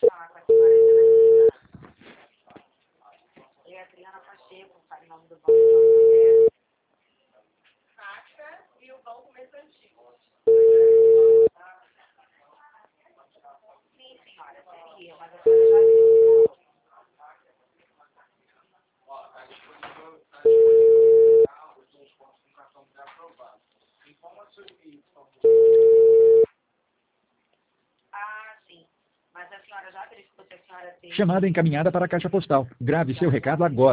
falar com a senhora Janaína. Eu e a Adriana Pacheco, sabe o nome do banco da Caixa e o banco mercantil. Sim, senhora, seria, mas a senhora já verificou. Ah, sim. Mas a senhora já verificou se a senhora teve... Chamada encaminhada para a caixa postal. Grave seu recado agora.